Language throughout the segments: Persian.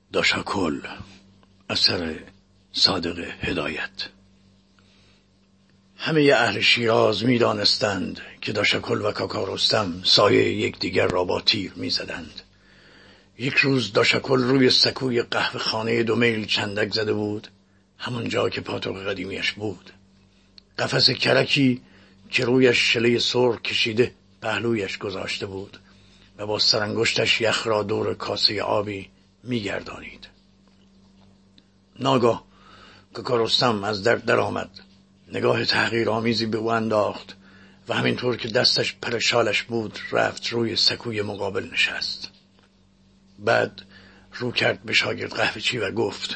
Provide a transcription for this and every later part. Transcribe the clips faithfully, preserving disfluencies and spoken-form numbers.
داشاکل، اثر صادق هدایت. همه اهل شیراز می دانستند که داشاکل و کاکا رستم سایه یکدیگر را با تیر می زدند. یک روز داشاکل روی سکوی قهوه خانه دو میل چندک زده بود، همون جا که پاتوق قدیمیش بود. قفس کرکی که رویش شله سرخ کشیده پهلویش گذاشته بود و با سرانگشتش یخ را دور کاسه آبی می گردانید. ناگاه کاکا رستم از در در آمد، نگاه تحقیرآمیزی به او انداخت و همینطور که دستش پر شالش بود رفت روی سکوی مقابل نشست. بعد رو کرد به شاگرد قهوه‌چی و گفت: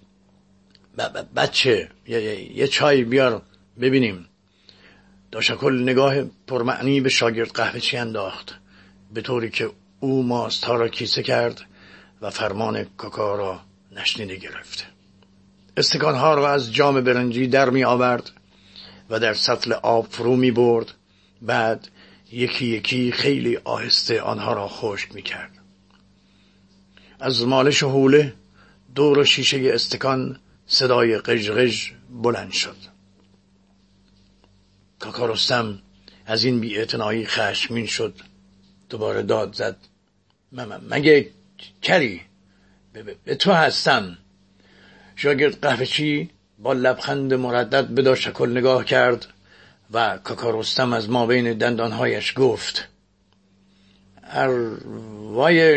بچه یه, یه چای بیار ببینیم. داشاکل نگاه پرمعنی به شاگرد قهوه‌چی انداخت، به طوری که او ماستها را کیسه کرد و فرمان کاکا را نشنیده گرفت. استکانها را از جام برنجی در می آورد و در سطل آب فرو می برد. بعد یکی یکی خیلی آهسته آنها را خشک می کرد. از مالش و حوله دور شیشه استکان صدای قژقژ بلند شد. کاکا رستم از این بی‌اعتنایی خشمگین شد، دوباره داد زد: مگه کری؟ به تو هستم. شاگرد قهوه‌چی با لبخند مردد به داشاکل نگاه کرد و کاکا رستم از مابین دندانهایش گفت: اروای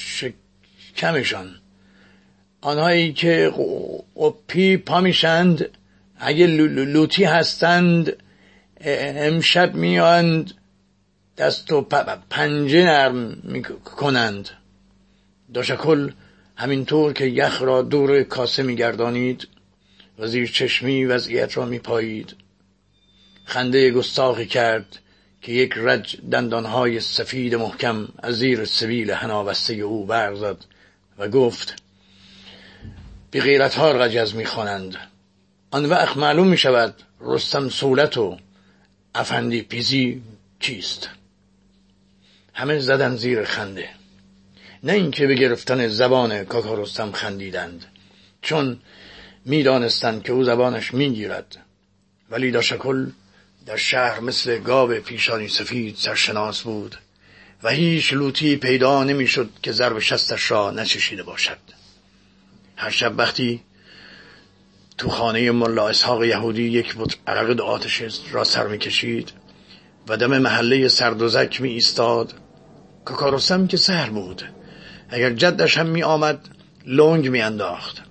شکمشان، آنهایی که قپی پا میشند، اگه لوتی هستند امشب میاند دست و پنجه نرم میکنند. داشاکل همینطور که یخ را دور کاسه میگردانید و زیر چشمی وضعیت را میپایید، خنده گستاخی کرد که یک رج دندانهای سفید محکم از زیر سبیل حنابسته او برزد و گفت: بی غیرت‌ها رجز میخوانند. آن وقت معلوم میشود رستم سولت و افندی پیزی چیست. همه زدن زیر خنده، نه اینکه به گرفتن زبان کاکا رستم خندیدند، چون میدانستند که او زبانش میگیرد. ولی داشاکل در شهر مثل گاو پیشانی سفید سرشناس بود و هیچ لوتی پیدا نمیشد که ضرب شستش را نچشیده باشد. هر شب وقتی تو خانه ملا اسحاق یهودی یک بت عرق آتش را سر میکشید و دم محله سردوزک می ایستاد، کاکا رستم که سهر بود، اگر جدش هم می آمد لنگ می انداخت.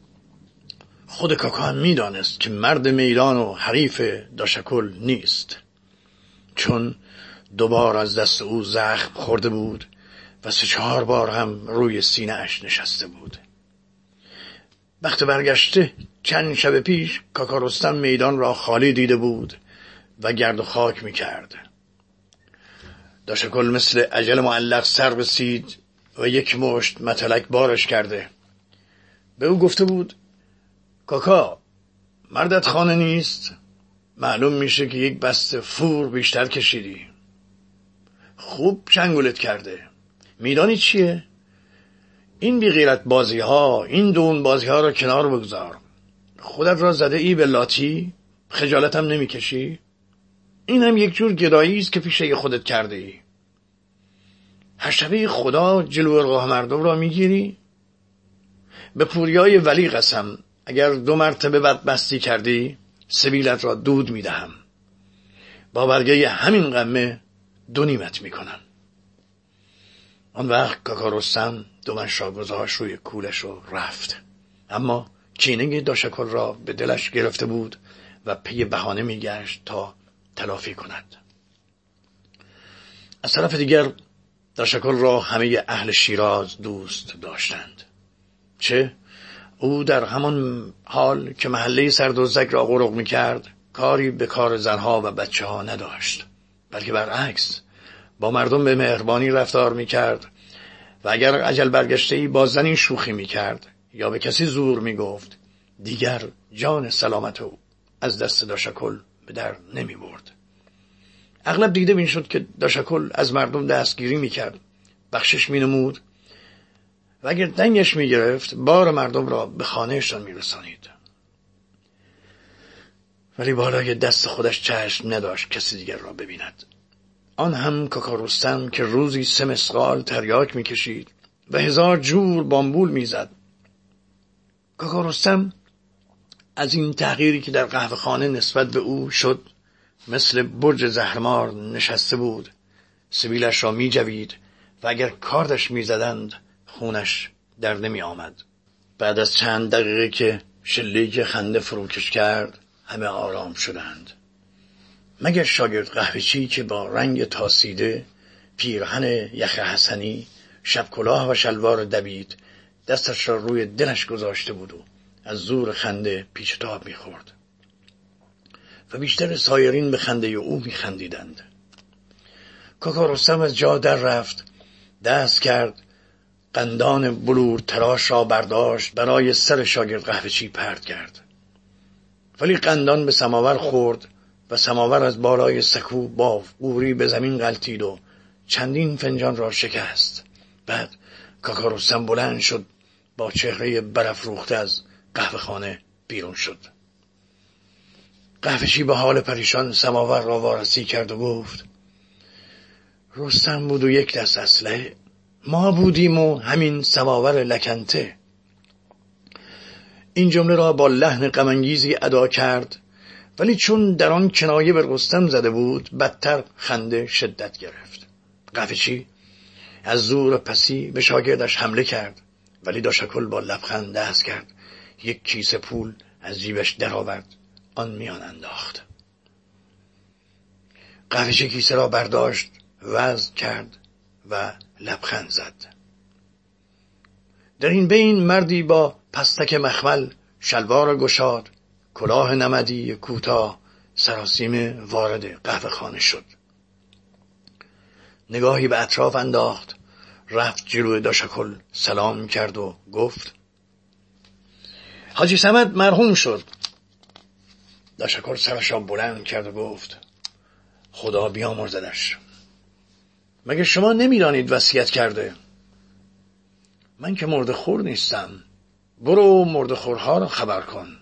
خود کاکا هم می دانست که مرد میدان و حریف داشاکل نیست، چون دوبار از دست او زخم خورده بود و سه چهار بار هم روی سینه اش نشسته بود. وقت برگشته چند شب پیش کاکا رستم میدان را خالی دیده بود و گرد و خاک می کرد. داشاکل مثل اجل معلق سر رسید و یک مشت متلک بارش کرده به او گفته بود: کاکا، مردت خانه نیست؟ معلوم میشه که یک بسته فور بیشتر کشیدی. خوب چنگولت کرده. میدانی چیه؟ این بیغیرت بازی ها، این دون بازی ها را کنار بگذار. خودت را زده ای به لاتی، خجالت هم نمی کشی؟ این هم یک جور گدایی است که پیشه خودت کرده ای. هر شبه خدا جلو راه مردم را میگیری؟ به پوریای ولی قسم، اگر دو مرتبه بدمستی کردی سبیلت را دود میدهم، با برگه همین قمه دو نیمت میکنم. آن وقت کاکا رستم دومش را گذاشت روی کولش و رفت، اما کینه داشاکل را به دلش گرفته بود و پی بهانه میگشت تا تلافی کند. از طرف دیگر داشاکل را همه اهل شیراز دوست داشتند، چه او در همان حال که محله سردوزک را غرق میکرد کاری به کار زنها و بچه ها نداشت، بلکه برعکس با مردم به مهربانی رفتار میکرد و اگر اجل برگشته‌ای با زنی شوخی میکرد یا به کسی زور میگفت، دیگر جان سلامت او از دست داشاکل به در نمی برد. اغلب دیده میشد که داشاکل از مردم دستگیری میکرد، بخشش مینمود و اگر دنگش میگرفت بار مردم را به خانهشان میرسانید. ولی بالای دست خودش چشم نداشت کسی دیگر را ببیند. آن هم کاکا رستم که روزی سه مسقال تریاک میکشید و هزار جور بامبول میزد. کاکا رستم از این تغییری که در قهوه خانه نسبت به او شد مثل برج زهرمار نشسته بود. سبیلش را می جوید و اگر کاردش می زدند خونش در نمی آمد. بعد از چند دقیقه که شلیک خنده فروکش کرد همه آرام شدند، مگر شاگرد قهوه‌چی که با رنگ تاسیده، پیرهن یخ حسنی، شب کلاه و شلوار دوید دستش را روی دلش گذاشته بود و از زور خنده پیچ تاب می خورد و بیشتر سایرین به خنده او می خندیدند. کاکا رستم از جا در رفت، دست کرد، قندان بلور تراش را برداشت برای سر شاگرد قهوه‌چی پرت کرد. ولی قندان به سماور خورد و سماور از بالای سکو با قوری به زمین غلتید و چندین فنجان را شکست. بعد کاکا رستم بلند شد، با چهره برافروخته از قهوه خانه بیرون شد. قهوه‌چی به حال پریشان سماور را وارسی کرد و گفت: رستم بود و یک دست اسلحه، ما بودیم و همین سماور لکنته. این جمله را با لحن غم‌انگیزی ادا کرد، ولی چون در آن کنایه به رستم زده بود بدتر خنده شدت گرفت. قهوه‌چی از زور پسی به شاگردش حمله کرد، ولی داشکل با لبخند دست کرد، یک کیسه پول از جیبش درآورد، آن میان انداخت. قهوه‌چی کیسه را برداشت، وزن کرد و لبخند زد. در این بین مردی با پستک مخمل، شلوار گشاد، کلاه نمدی کوتاه، سراسیمه وارد قهوه خانه شد. نگاهی به اطراف انداخت، رفت جلوی داشکل سلام کرد و گفت: حاجی صمد مرحوم شد. داشکل سرش را بلند کرد و گفت: خدا بیامرزدش. مگه شما نمیدانید وصیت کرده؟ من که مرده خور نیستم، برو مرده خورها را خبر کن.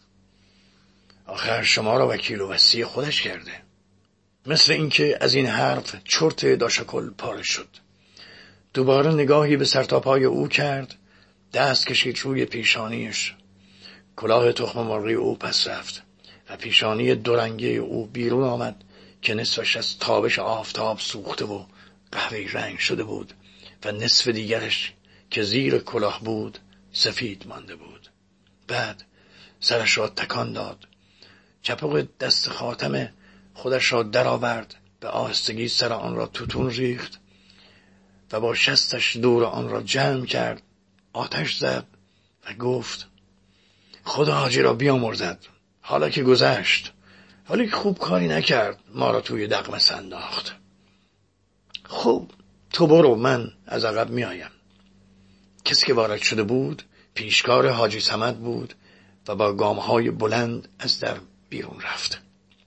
آخر شما را وکیل و وصی خودش کرده. مثل اینکه از این حرف چرت داشکل پاره شد. دوباره نگاهی به سرتاپای او کرد، دست کشید روی پیشانیش. کلاه تخم مرغی او پس رفت و پیشانی دورنگه او بیرون آمد که نصفش از تابش آفتاب سوخته و قهوه‌ای رنگ شده بود و نصف دیگرش که زیر کلاه بود سفید مانده بود. بعد سرش را تکان داد، چپق دست خاتم خودش را درآورد، به آهستگی سر آن را توتون ریخت و با شستش دور آن را جمع کرد، آتش زد و گفت: خدا حاجی را بیامرزد، حالا که گذشت، ولی خوب کاری نکرد، ما را توی دغمس انداخت. خوب، تو برو، من از عقب می آیم. کسی که وارد شده بود پیشکار حاجی صمد بود و با گامهای بلند از در بیرون رفت.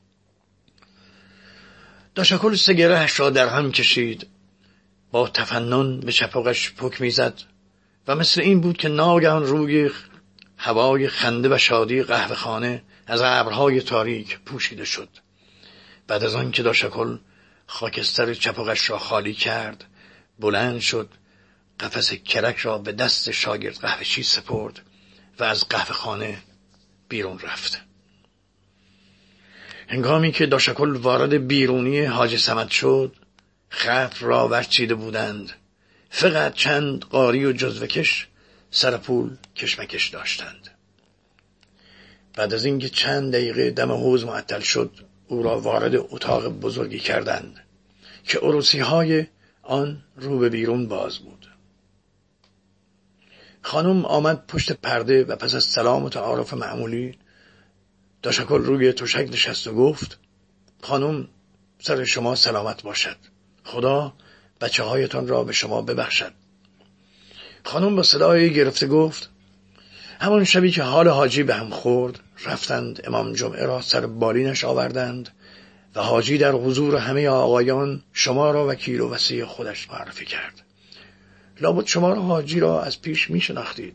داشکل سگرهش را در هم کشید، با تفنن به چپقش پک میزد و مثل این بود که ناگهان روی هوای خنده و شادی قهوه خانه از ابرهای تاریک پوشیده شد. بعد از آن که داشکل خاکستر چپقش را خالی کرد، بلند شد، قفس کرک را به دست شاگرد قهوه‌چی سپرد و از قهوه خانه بیرون رفت. هنگامی که داشکل وارد بیرونی حاجی صمد شد، خط را ورچیده بودند، فقط چند قاری و جزوه‌کش سر پول کشمکش داشتند. بعد از اینکه چند دقیقه دم حوض معطل شد، او را وارد اتاق بزرگی کردند که عروسی های آن رو به بیرون باز بود. خانم آمد پشت پرده و پس از سلام و تعارف معمولی داشکل روی تشک نشست و گفت: خانم، سر شما سلامت باشد، خدا بچه هایتان را به شما ببخشد. خانم با صدای گرفته گفت: همان شبی که حال حاجی به هم خورد، رفتند امام جمعه را سر بالینش آوردند و حاجی در حضور همه آقایان شما را وکیل و وصی خودش معرفی کرد. لابد شما را حاجی را از پیش می شناختید.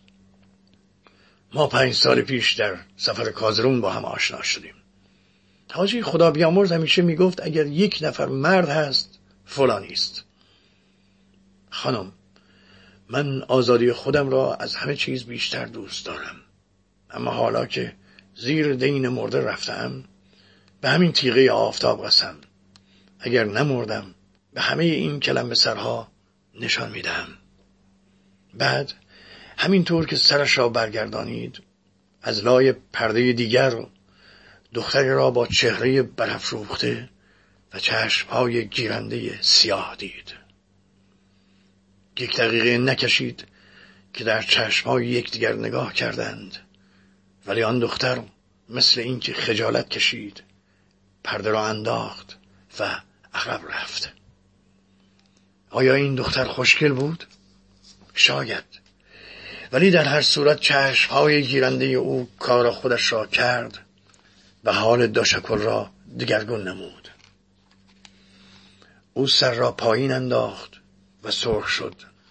ما پنج سال پیش در سفر کازرون با هم آشنا شدیم. حاجی خدا بیامرز همیشه می گفت اگر یک نفر مرد هست فلانی است. خانم، من آزادی خودم را از همه چیز بیشتر دوست دارم، اما حالا که زیر دین مرده رفتم، به همین تیغه آفتاب قسم، اگر نمردم به همه این کلم سرها نشان میدم. بعد همینطور که سرش را برگردانید، از لای پرده دیگر دختری را با چهره برافروخته و چشمهای گیرنده سیاه دید. یک دقیقه نکشید که در چشمهای یکدیگر نگاه کردند، ولی آن دختر مثل اینکه خجالت کشید پرده را انداخت و عقب رفت. آیا این دختر خوشگل بود؟ شاید، ولی در هر صورت چشمهای گیرنده او کار خودش را کرد و حال داشکل را دگرگون نمود. او سر را پایین انداخت و سرخ شد.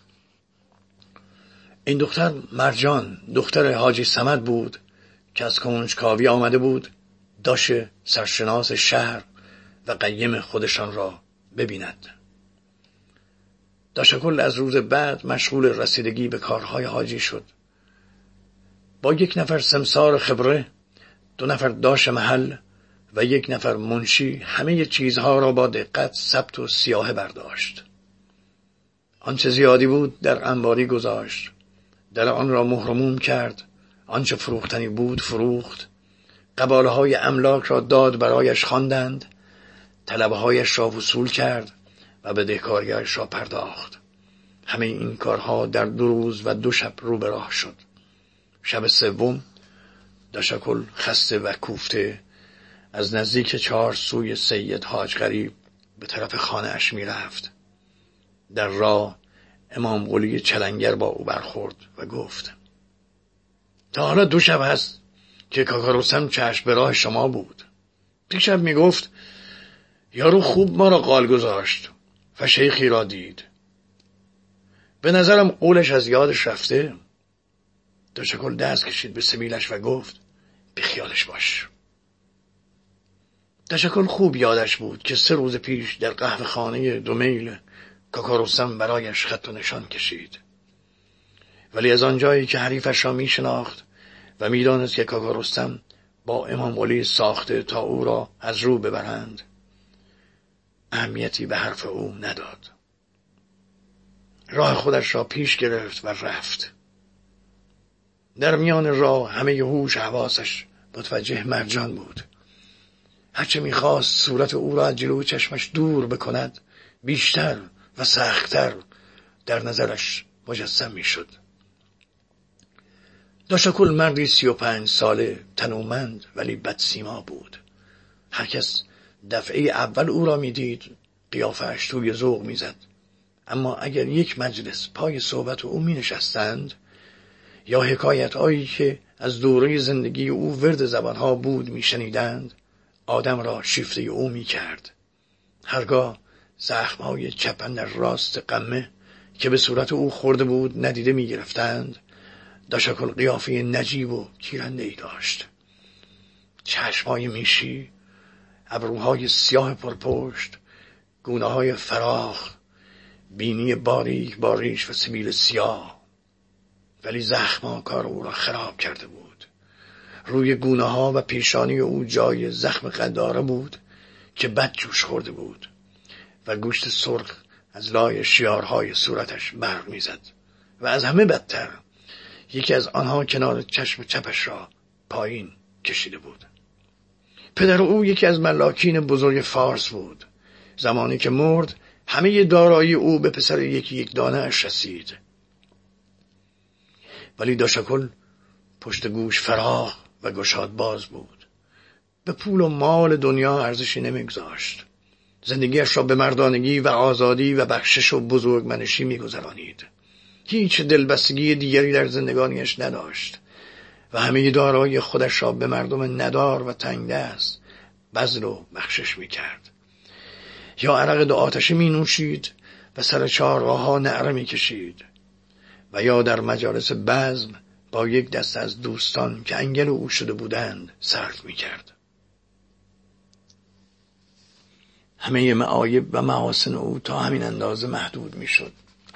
این دختر مرجان، دختر حاجی صمد بود که از کنجکاوی آمده بود داش سرشناس شهر و قیم خودشان را ببیند. داشکل از روز بعد مشغول رسیدگی به کارهای حاجی شد. با یک نفر سمسار خبره، دو نفر داش محل و یک نفر منشی همه چیزها را با دقت ثبت و سیاهه برداشت. آنچه زیادی بود در انباری گذاشت، در آن را مهرموم کرد، آنچه فروختنی بود فروخت، قباله های املاک را داد برایش خواندند، طلبه هایش را وصول کرد و بدهکاریش را پرداخت. همه این کارها در دو روز و دو شب رو به راه شد. شب سوم داشکل خسته و کوفته از نزدیک چهار سوی سید حاج غریب به طرف خانه اش می رفت. در راه امام قلی چلنگر با او برخورد و گفت: تا حالا دو شب هست که کاکا رستم چشم به راه شما بود. دیشب می گفت یارو خوب ما را قال گذاشت و شیخی را دید. به نظرم قولش از یادش رفته. داشکل دست کشید به سبیلش و گفت: بخیالش باش. داشکل خوب یادش بود که سه روز پیش در قهوه خانه دو میل کاکا رستم برایش خط و نشان کشید. ولی از آنجایی که حریفش را می شناخت و می دانست که کاکا رستم با امام قلی ساخته تا او را از رو ببرند، اهمیتی به حرف او نداد. راه خودش را پیش گرفت و رفت. در میان راه همه هوش حواسش متوجه مرجان بود. هرچه میخواست صورت او را از جلو چشمش دور بکند، بیشتر و سختتر در نظرش مجسم میشد. داشکل مردی سی و پنج ساله، تنومند ولی بدسیما بود. هر کس دفعه اول او را میدید قیافه‌اش توی ذوق میزد، اما اگر یک مجلس پای صحبت او می نشستند یا حکایت هایی که از دوره زندگی او ورد زبانها بود می شنیدند، آدم را شیفته او می کرد. هرگاه زخمهای چپ در راست قمه که به صورت او خورده بود ندیده می گرفتند، داشکل قیافه نجیب و گیرنده ای داشت. چشمهای میشی، ابروهای سیاه پرپشت، گونه های فراخ، بینی باریک باریش و سبیل سیاه. ولی زخمها کار او را خراب کرده بود. روی گونه ها و پیشانی او جای زخم قداره بود که بد جوش خورده بود و گوشت سرخ از لای شیارهای صورتش برق میزد و از همه بدتر یکی از آنها کنار چشم چپش را پایین کشیده بود. پدر او یکی از ملاکین بزرگ فارس بود. زمانی که مرد همه دارایی او به پسر یکی یک دانه اش رسید. ولی داشکل پشت گوش فراخ و گشاد باز بود. به پول و مال دنیا ارزشی نمیگذاشت. زندگیش را به مردانگی و آزادی و بخشش و بزرگمنشی میگذرانید. هیچ دلبستگی دیگری در زندگانیش نداشت و همه دارایی خودش را به مردم ندار و تنگ دست بذل و بخشش میکرد. یا عرق دو آتشه می نوشید و سر چهارراه‌ها نعره می‌کشید و یا در مجالس بزم با یک دست از دوستان که انگل او شده بودند صرف می‌کرد. همه معایب و محاسن او تا همین اندازه محدود می‌شد.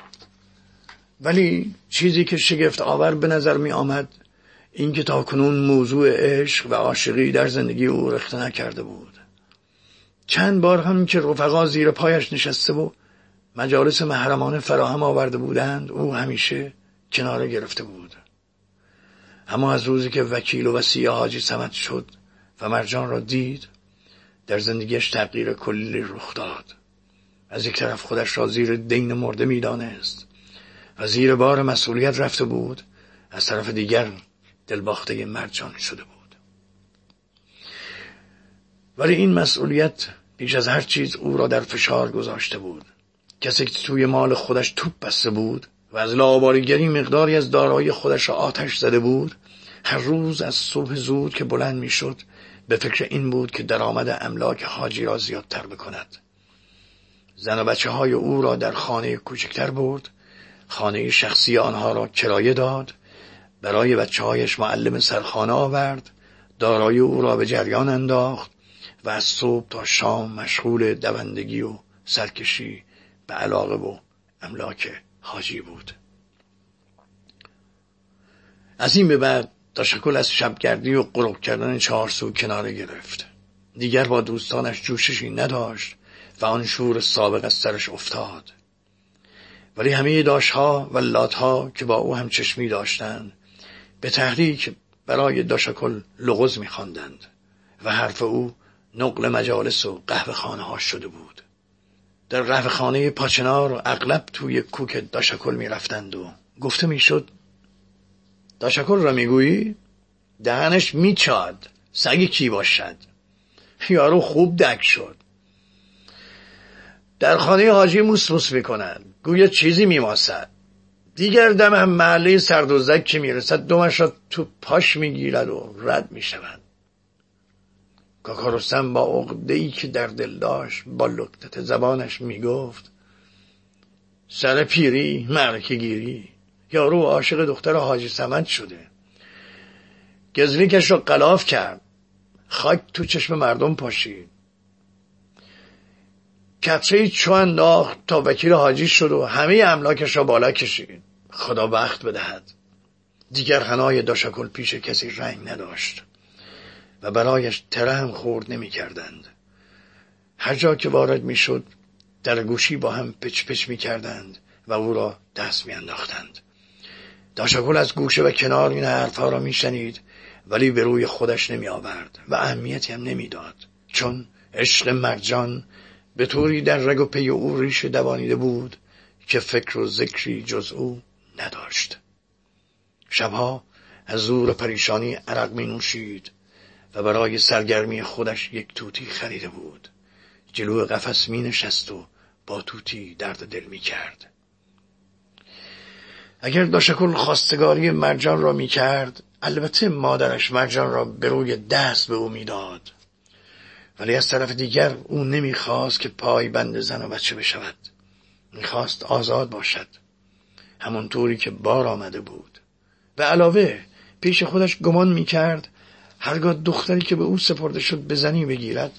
ولی چیزی که شگفت آور به نظر می آمد این که تا کنون موضوع عشق و عاشقی در زندگی او رخنه نکرده بود. چند بار هم که رفقا زیر پایش نشسته و مجالس محرمانه فراهم آورده بودند او همیشه کناره گرفته بود. اما از روزی که وکیل و وصی حاجی صمد شد و مرجان را دید در زندگیش تغییر کلی رخ داد. از یک طرف خودش را زیر دین مرده می دانست و زیر بار مسئولیت رفته بود، از طرف دیگر دلباخته مرجان شده بود. ولی این مسئولیت بیش از هر چیز او را در فشار گذاشته بود. کسی که توی مال خودش توپ بسته بود و از لاابالیگری مقداری از دارایی خودش را آتش زده بود، هر روز از صبح زود که بلند می شد به فکر این بود که درآمد املاک حاجی را زیادتر بکند. زن و بچه های او را در خانه کوچکتر برد، خانه شخصی آنها را کرایه داد، برای بچه هایش معلم سرخانه آورد، دارایی او را به جریان انداخت و از صبح تا شام مشغول دوندگی و سرکشی به علاقه و املاک حاجی بود. از این به بعد داشکل از شبگردی و قرق کردن چهارسو کناره گرفت. دیگر با دوستانش جوششی نداشت و آن شور سابق از سرش افتاد. ولی همه داشها و لاتها که با او هم چشمی داشتند به تحریک برای داشکل لغز می‌خواندند و حرف او نقل مجالس و قهوه خانه ها شده بود. در قهوه خانه پاچنار اغلب توی کوک داشکل می رفتند و گفته می شد داشکل را می گویی؟ دهنش می چاد، سگی کی باشد. یارو خوب دک شد. در خانه حاجی موس موس می کند، گویا چیزی می ماسد. دیگر دم هم محله سردوزک که می رسد دمش را تو پاش می گیرد و رد می شود. کاکا رستم با عقده‌ای که در دل داشت با لکتت زبانش می گفت سر پیری معرکه گیری، یارو عاشق دختر حاجی صمد شده، گزلیکش را غلاف کرد، خاک تو چشم مردم پاشید، کتری چو انداخت تا وکیل حاجی شد و همه املاکش را بالا کشید. خدا بخت بدهد. دیگر حنای داشکل پیش کسی رنگ نداشت و برایش تره هم خورد نمی کردند. هر جا که وارد می شد در گوشی با هم پچ پچ می کردند و او را دست می انداختند. داشکل از گوشه و کنار این حرفها را می شنید ولی به روی خودش نمی آورد و اهمیتی هم نمی داد، چون عشق مرجان به طوری در رگ و پی او ریشه دوانیده بود که فکر و ذکری جز او نداشت. شبها از زور پریشانی عرق می نوشید و برای سرگرمی خودش یک توتی خریده بود. جلو قفس می نشست و با توتی درد دل می کرد. اگر داشکل خواستگاری مرجان را می کرد، البته مادرش مرجان را به روی دست به او می داد. ولی از طرف دیگر او نمی خواست که پای بند زن و بچه بشود. می خواست آزاد باشد، همونطوری که بار آمده بود. به علاوه پیش خودش گمان می کرد هرگاه دختری که به او سپرده شد به زنی بگیرد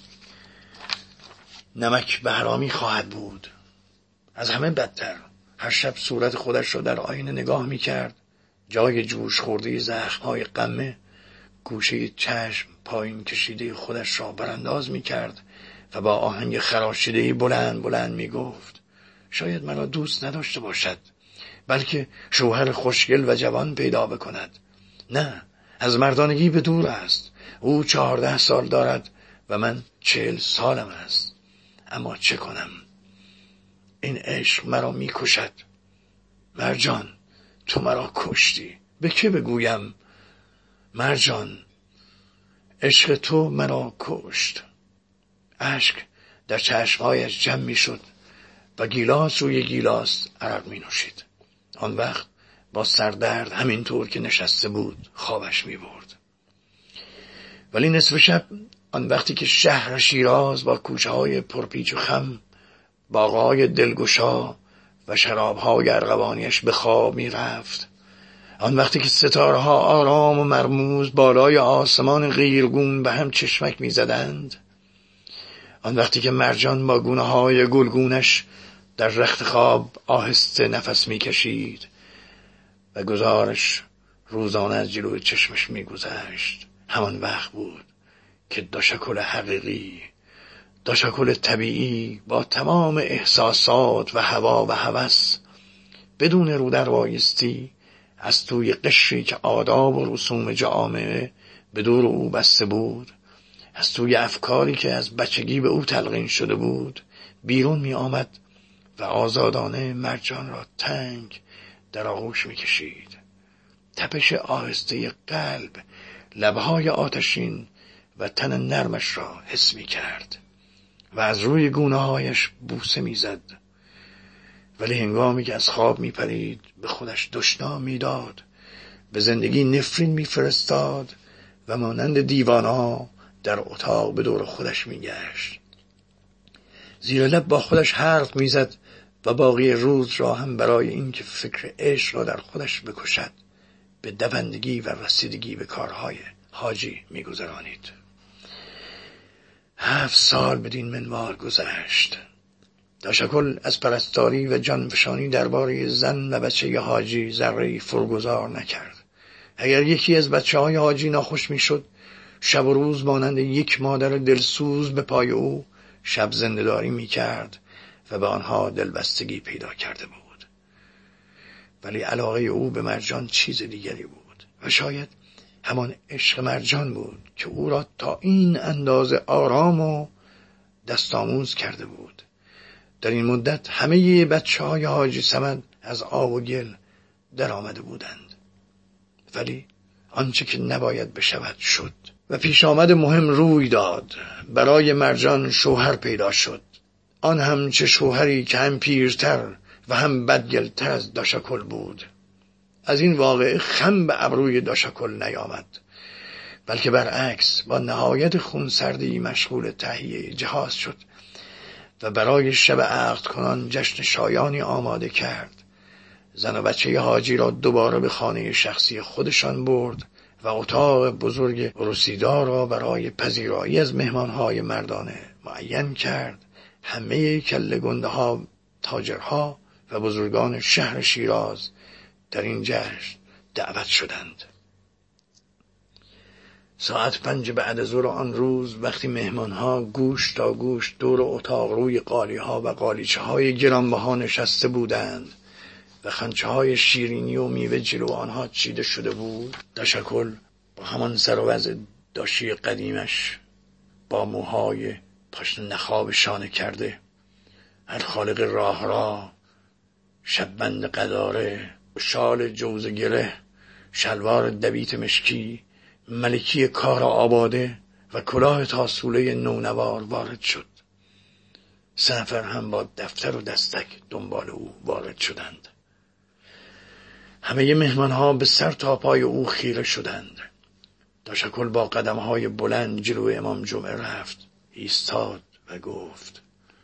نمک به حرامی خواهد بود. از همه بدتر هر شب صورت خودش را در آینه نگاه می کرد، جای جوش خورده زخم‌های قمه گوشه چشم پایین کشیده خودش را برانداز می کرد و با آهنگ خراشیده‌ای بلند بلند می گفت شاید مرا دوست نداشته باشد، بلکه شوهر خوشگل و جوان پیدا بکند. نه، از مردانگی به دور است. او چهارده سال دارد و من چهل سالم است. اما چه کنم؟ این عشق مرا می کشد. مرجان، تو مرا کشتی. به که بگویم؟ مرجان، عشق تو مرا کشت. اشک در چشمهایش جمع می شد و گیلاس روی گیلاس عرق می نوشید. آن وقت با سردرد همینطور که نشسته بود خوابش می برد. ولی نصف شب، آن وقتی که شهر شیراز با کوچه های پرپیچ و خم، باغهای دلگشا و شرابهای ارغوانیش به خواب می رفت. آن وقتی که ستارها آرام و مرموز بالای آسمان غیرگون به هم چشمک می زدند. آن وقتی که مرجان با گونه های گلگونش در رخت خواب آهسته نفس می کشید و گزارش روزانه از جلوی چشمش می گذشت. همان وقت بود که داشکل حقیقی، داشکل طبیعی با تمام احساسات و هوا و هوس بدون رو در بایستی از توی قشری که آداب و رسوم جامعه به دور او بسته بود، از توی افکاری که از بچگی به او تلقین شده بود بیرون می آمد و آزادانه مرجان را تنگ در آغوش می کشید. تپش آهسته قلب، لبهای آتشین و تن نرمش را حس می کرد و از روی گونه هایش بوسه می زد. ولی هنگامی که از خواب می پرید به خودش دشنام می داد، به زندگی نفرین می فرستاد و مانند دیوانا در اتاق به دور خودش می گشت. زیر لب با خودش حرف می زد و باقی روز را هم برای اینکه فکر عشق را در خودش بکشد به دوندگی و رسیدگی به کارهای حاجی می گذرانید. هفت سال بدین منوال گذشت. داشکل از پرستاری و جانفشانی درباره زن و بچه ی حاجی ذره‌ای فرگذار نکرد. اگر یکی از بچه های حاجی ناخوش می شد، شب و روز مانند یک مادر دلسوز به پای او شب زنده‌داری می کرد و به آنها دلبستگی پیدا کرده بود. ولی علاقه او به مرجان چیز دیگری بود و شاید همان عشق مرجان بود که او را تا این اندازه آرام و دستآموز کرده بود. در این مدت همه بچه های حاجی صمد از آب و گل در آمده بودند. ولی آنچه که نباید بشود شد و پیش آمد مهم روی داد. برای مرجان شوهر پیدا شد. آن هم چه شوهری که هم پیرتر و هم بدگلتر از داشکل بود. از این واقعه خم به ابروی داشکل نیامد، بلکه برعکس با نهایت خونسردی مشغول تهیه جهاز شد و برای شب عقد کنان جشن شایانی آماده کرد. زن و بچه حاجی را دوباره به خانه شخصی خودشان برد و اتاق بزرگ رسیدار را برای پذیرایی از مهمانهای مردانه معین کرد. همه کله گنده ها، تاجرها و بزرگان شهر شیراز در این جشن دعوت شدند. ساعت پنج بعد از ظهر آن روز وقتی مهمانها گوش تا گوش دور اتاق روی قالیها و قالیچه های گرانبها نشسته بودند و خنچه های شیرینی و میوه جلو آنها چیده شده بود، داشکل با همان سر و وضع داشی قدیمش با موهای پاشنه نخاب شانه کرده، هر خالق راه را، شببند قداره، شال جوز گره، شلوار دویت مشکی، ملکی کار آباده و کلاه تاسوله نونوار وارد شد. سه نفر هم با دفتر و دستک دنبال او وارد شدند. همه مهمانها به سر تا پای او خیره شدند. داشکل با قدمهای بلند جلو امام جمعه رفت، ایستاد و گفت: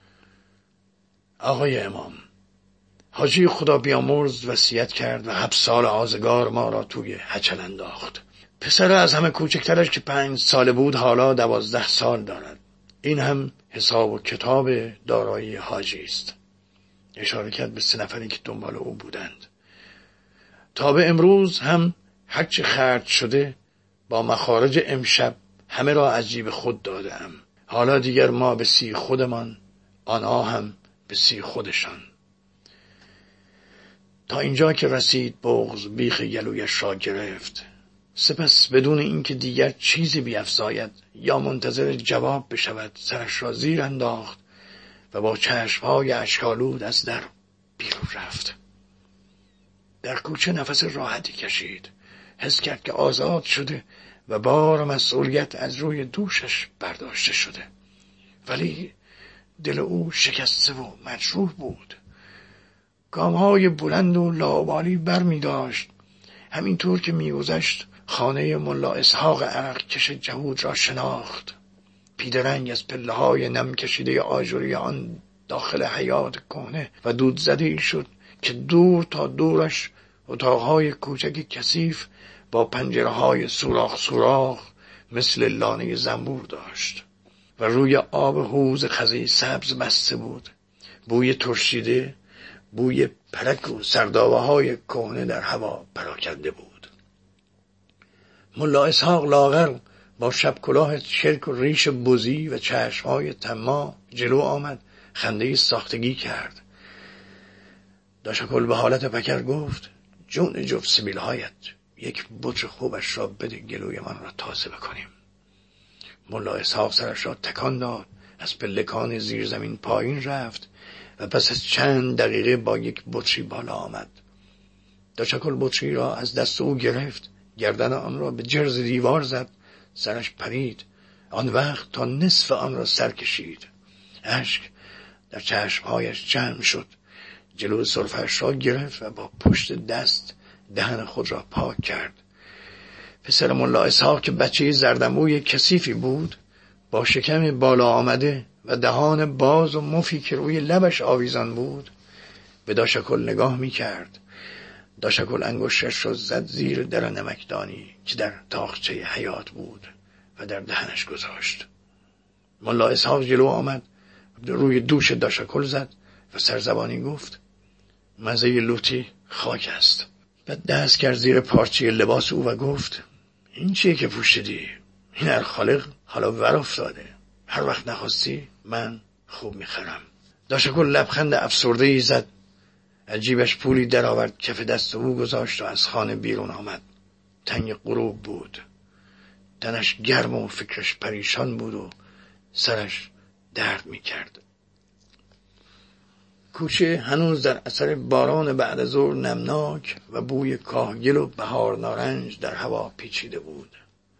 آقای امام، حاجی خدا بیامرز وصیت کرد و هفت سال آزگار ما را توی هچل انداخت. پسر از همه کوچکترش که پنج ساله بود حالا دوازده سال دارد. این هم حساب و کتاب دارایی حاجی است. اشاره کرد به سه نفری که دنبال او بودند. تا به امروز هم هرچی خرج شده با مخارج امشب همه را از جیب خود دادم. حالا دیگر ما به سی خودمان، آنها هم به سی خودشان. تا اینجا که رسید بغض بیخ گلویش را گرفت. سپس بدون اینکه دیگر چیزی بیفزاید یا منتظر جواب بشود سرش را زیر انداخت و با چشمهای اشک‌آلود از در بیرون رفت. در کوچه نفس راحتی کشید. حس کرد که آزاد شده و بار مسئولیت از روی دوشش برداشته شده. ولی دل او شکسته و مجروح بود. گام‌های بلند و لاابالی بر می داشت. همینطور که می گذشت خانه ملا اسحاق عرق کش جهود را شناخت. پیدرنگ از پله های نم کشیده آجوری آن داخل حیات کهنه و دود زده ای شد که دور تا دورش اتاقهای کوچک کثیف با پنجره‌های سوراخ سوراخ مثل لانه زنبور داشت و روی آب حوض خزه سبز بسته بود. بوی ترشیده، بوی پلک و سردابه‌های کهنه در هوا پراکنده بود. ملا اسحاق لاغر با شب کلاه چرک و ریش بزی و چشمهای طماع جلو آمد، خنده‌ای ساختگی کرد. داشکل به حالت پکر گفت: جون جفت سبیل‌هایت، یک بطر خوبش را بده گلوی من را تازه بکنیم. ملا اسحاق سرش را تکان داد، از پلکان زیر زمین پایین رفت و پس از چند دقیقه با یک بطری بالا آمد. داشکل بطری را از دست او گرفت، گردن آن را به جرز دیوار زد، سرش پرید. آن وقت تا نصف آن را سر کشید. اشک در چشمهایش جمع شد. جلو سرفه‌اش را گرفت و با پشت دست دهن خود را پاک کرد. پسر ملا اسحاق که بچه زردموی کثیفی بود، با شکم بالا آمده و دهان باز و مفی که روی لبش آویزان بود، به داشکل نگاه می کرد. داشکل انگشتش را زد زیر در نمکدانی که در تاقچه حیات بود و در دهنش گذاشت. ملا اسحاق جلو آمد، روی دوش داشکل زد و سرزبانی گفت: مزه لوتی خاک است. بعد دست کرد زیر پارچه لباس او و گفت: این چیه که پوشیدی؟ این ارخالق حالا ور افتاده. هر وقت نخواستی من خوب میخرم. داشکل لبخند افسرده‌ای زد، از جیبش پولی در آورد، کف دست او گذاشت و از خانه بیرون آمد. تنگ غروب بود. تنش گرم و فکرش پریشان بود و سرش درد میکرد. کوچه هنوز در اثر باران بعد از ظهر نمناک و بوی کاهگل و بهار نارنج در هوا پیچیده بود.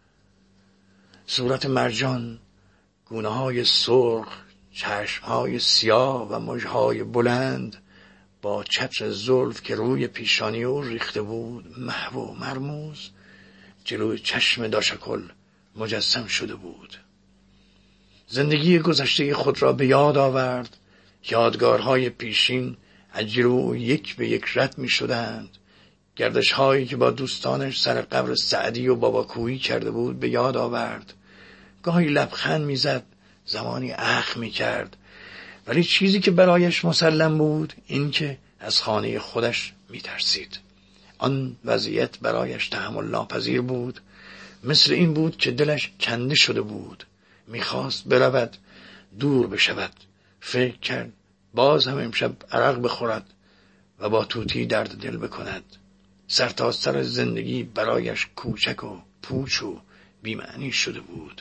صورت مرجان، گونه‌های سرخ، چشم‌های سیاه و مژهای بلند با چتر زلف که روی پیشانی او ریخته بود محو و مرموز جلوی چشم داشکل مجسم شده بود. زندگی گذشته خود را به یاد آورد. یادگارهای پیشین از جلو یک به یک رد می شدند. گردش‌هایی که با دوستانش سر قبر سعدی و باباکویی کرده بود به یاد آورد. گاهی لبخند می زد، زمانی اخم می کرد، ولی چیزی که برایش مسلم بود این که از خانه خودش می ترسید. آن وضعیت برایش تحمل ناپذیر بود. مثل این بود که دلش کنده شده بود. می خواست برود، دور بشود. فکر کرد باز هم امشب عرق بخورد و با طوطی درد دل بکند. سر تا سر زندگی برایش کوچک و پوچ و بی‌معنی شده بود.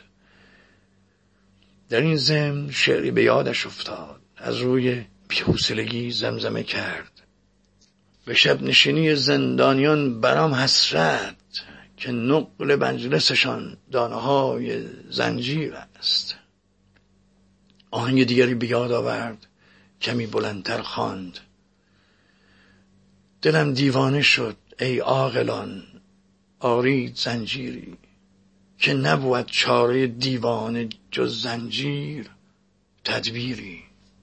در این ضمن شعری به یادش افتاد. از روی بی‌حوصلگی زمزمه کرد: به شب نشینی زندانیان برام حسرت، که نقل مجلسشان دانه‌های زنجیر است. آهنگ دیگری به یاد آورد، کمی بلندتر خواند: دلم دیوانه شد ای عاقلان، آرید زنجیری، که نبود چاره دیوانه جز زنجیر تدبیری.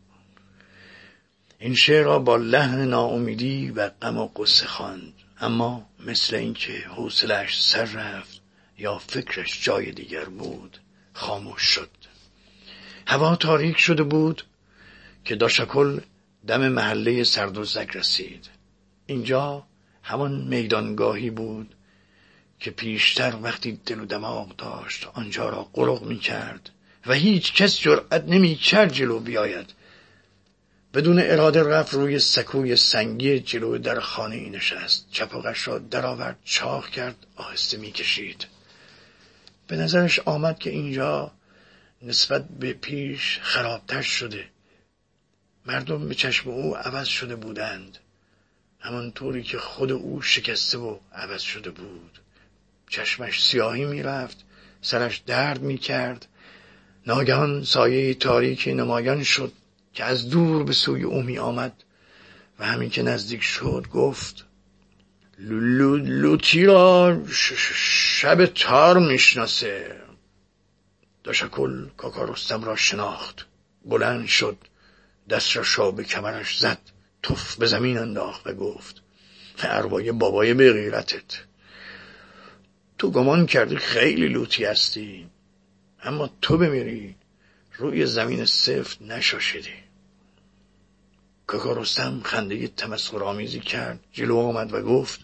این شعر را با لحن ناامیدی و غم و غصه خواند، اما مثل اینکه حوصله‌اش سر رفت یا فکرش جای دیگر بود خاموش شد. هوا تاریک شده بود که داشکل دم محله سردوزک رسید. اینجا همان میدانگاهی بود که پیشتر وقتی دل و دماغ داشت آنجا را قلق می کرد و هیچ کس جرأت نمی کرد جلو بیاید. بدون اراده رفت روی سکوی سنگی جلو در خانه نشست. چپاقش را در آورد، چاق کرد، آهسته می کشید. به نظرش آمد که اینجا نسبت به پیش خرابتر شده. مردم به چشم او عوض شده بودند، همانطوری که خود او شکسته و عوض شده بود. چشمش سیاهی می رفت، سرش درد می کرد. ناگهان سایه تاریکی نمایان شد که از دور به سوی او می آمد و همین که نزدیک شد گفت: لولو لوتی را شب تار می شناسه. داشکل کاکا رستم را شناخت. بلند شد، دستش را به کمرش زد، تف به زمین انداخت و گفت: اربای بابای به غیرتت، تو گمان کردی خیلی لوتی هستی، اما تو بمیری روی زمین سفت نشاشیدی. کاکا رستم خنده تمسخرآمیزی کرد، جلو آمد و گفت: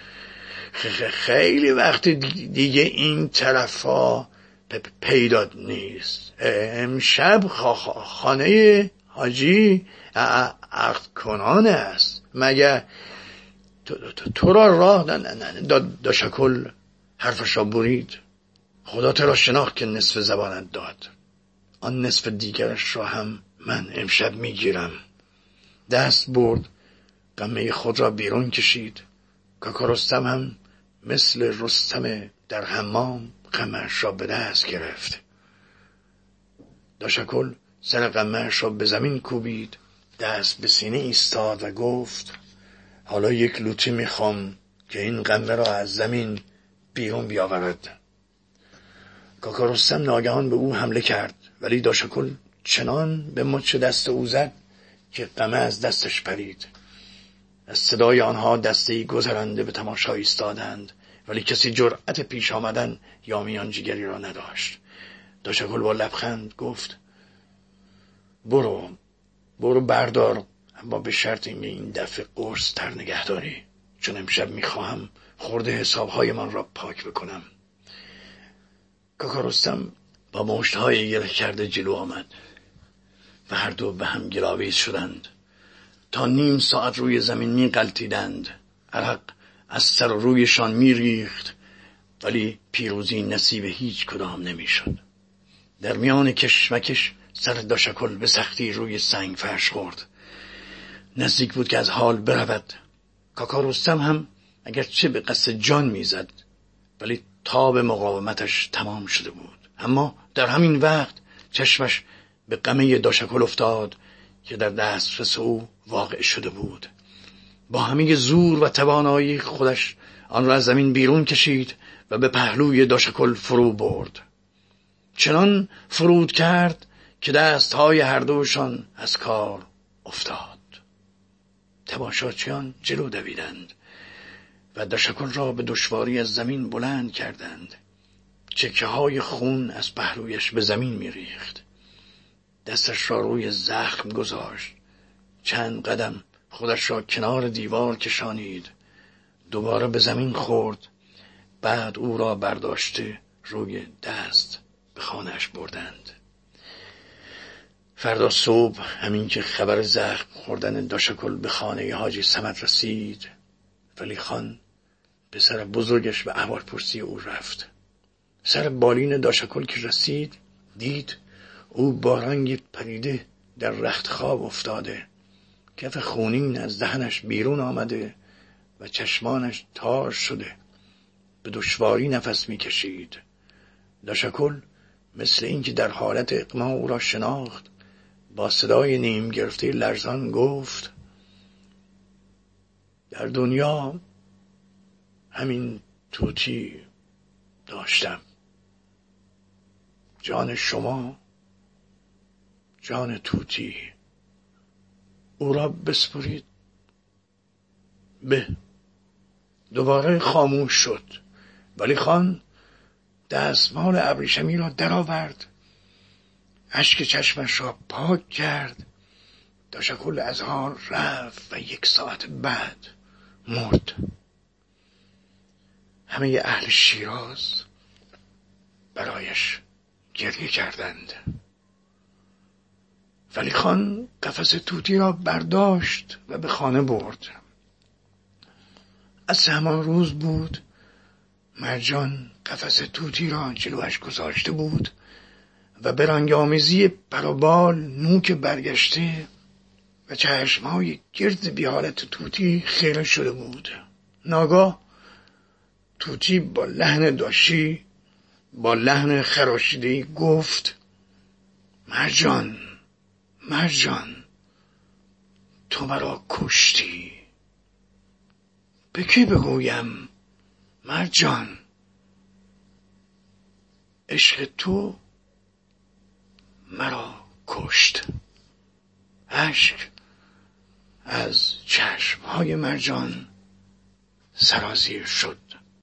خیلی وقت دیگه این طرفا پیدات نیست. امشب خانه حاجی عقد کنانه است. مگه تو, تو, تو را راه داشکل حرفش را برید؟ خدا تو را شناخت که نصف زبانت داد، آن نصف دیگرش را هم من امشب میگیرم. دست برد، قمه خود را بیرون کشید. کاکا رستم هم مثل رستم در حمام قمه‌اش را به دست گرفت. داشکل سر قمه‌اش را به زمین کوبید، دست به سینه ایستاد و گفت: حالا یک لوتی میخوام که این قمه را از زمین بیرون بیاورد. کاکا رستم ناگهان به او حمله کرد، ولی داشکل چنان به مچ دست او زد که قمه از دستش پرید. از صدای آنها دسته‌ای گذرنده به تماشا ایستادند، ولی کسی جرأت پیش آمدن یا میانجیگری را نداشت. داشکل با لبخند گفت: برو برو بردار، اما به شرط اینکه این دفعه قرص تر نگه داری، چون امشب میخواهم خورده حسابهای من را پاک بکنم. کاکا رستم با مشتهای گره کرده جلو آمد و هر دو به هم گلاویز شدند. تا نیم ساعت روی زمین می غلطیدند. عرق از سر و رویشان می ریخت، ولی پیروزی نصیب هیچ کدام نمی شد. در میان کشمکش سر داشکل به سختی روی سنگ فرش خورد. نزدیک بود که از حال برود. کاکا رستم هم اگرچه به قصد جان می زد، ولی تاب مقاومتش تمام شده بود. اما در همین وقت چشمش به قمه داشکل افتاد که در دسترس او واقع شده بود. با همه زور و توانایی خودش آن را از زمین بیرون کشید و به پهلوی داشکل فرو برد. چنان فرود کرد که دستهای هر دوشان از کار افتاد. تماشاچیان جلو دویدند و داشکل را به دشواری از زمین بلند کردند. چکه های خون از پهلویش به زمین می ریخت. دستش را روی زخم گذاشت. چند قدم خودش را کنار دیوار کشانید. دوباره به زمین خورد. بعد او را برداشته روی دست به خانه‌اش بردند. فردا صبح همین که خبر زخم خوردن داشکل به خانه حاجی صمد رسید، ولی خان پسر بزرگش به احوالپرسی او رفت. سر بالین داشکل که رسید، دید او با رنگ پریده در رخت خواب افتاده. کف خونین از دهنش بیرون آمده و چشمانش تار شده. به دشواری نفس میکشید. داشکل مثل اینکه در حالت اغما او را شناخت، با صدای نیم گرفته لرزان گفت: در دنیا همین توتی داشتم. جان شما جان توتی. او را بسپرید. به دوباره خاموش شد، ولی خان دستمال ابریشمی را درآورد، اشک چشمش را پاک کرد. داشکل از حال رفت و یک ساعت بعد مرد. همه اهل شیراز برایش گریه کردند. ولی خان قفس توتی را برداشت و به خانه برد. از همان روز بود مرجان قفس توتی را جلوش گذاشته بود و به رنگ‌آمیزی پر و بال نوک برگشته و چشمهای گرد بی حالت توتی خیره شده بود. ناگاه توتی با لحن داشی، با لحن خراشیده‌ای گفت: مرجان، مرجان، تو مرا کشتی. به کی بگویم مرجان؟ عشق تو مرا کشت. اشک از چشمهای مرجان سرازیر شد.